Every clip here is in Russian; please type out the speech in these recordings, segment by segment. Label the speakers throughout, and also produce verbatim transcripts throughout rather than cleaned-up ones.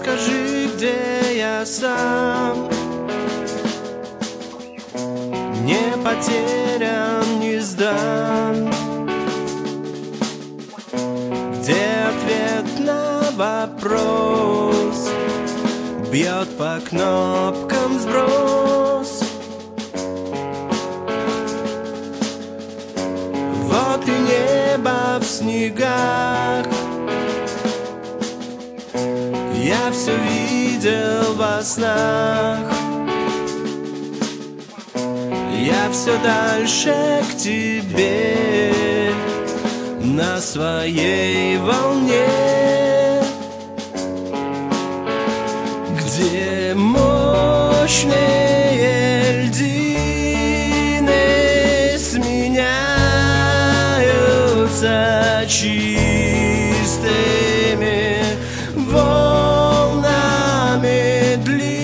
Speaker 1: скажи, где я сам. Не потерян, не сдан. Где ответ на вопрос? Бьет по кнопкам сброс. Вот и небо в снегах. Я все видел во снах. Я все дальше к тебе на своей волне. Где мощные льдины сменяются чистыми волнами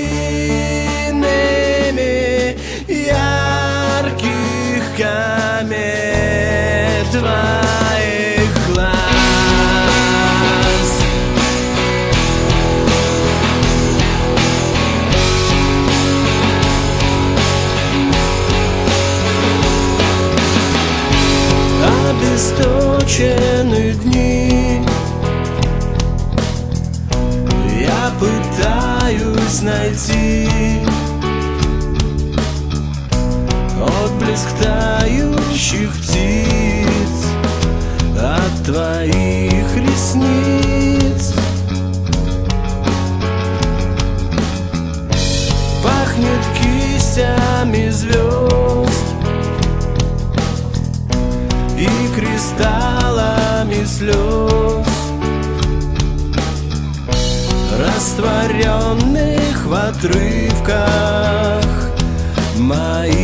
Speaker 1: длинными ярких комет твоих глаз. Обесточены дни. Я пытаюсь найти отблеск тающих птиц от твоих ресниц. Пахнет кистями звезд и кристаллами слез, растворенных в отрывках моих